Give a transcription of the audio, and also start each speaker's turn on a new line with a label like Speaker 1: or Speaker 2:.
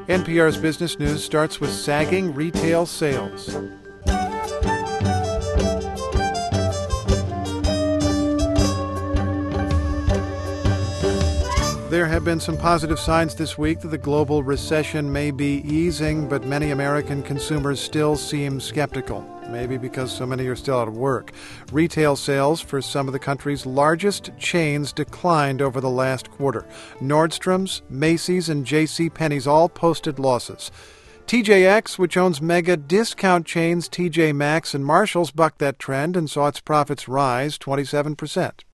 Speaker 1: NPR's Business News starts with sagging retail sales. There have been some positive signs this week that the global recession may be easing, but many American consumers still seem skeptical, maybe because so many are still out of work. Retail sales for some of the country's largest chains declined over the last quarter. Nordstrom's, Macy's, and JCPenney's all posted losses. TJX, which owns mega discount chains TJ Maxx and Marshalls, bucked that trend and saw its profits rise 27%.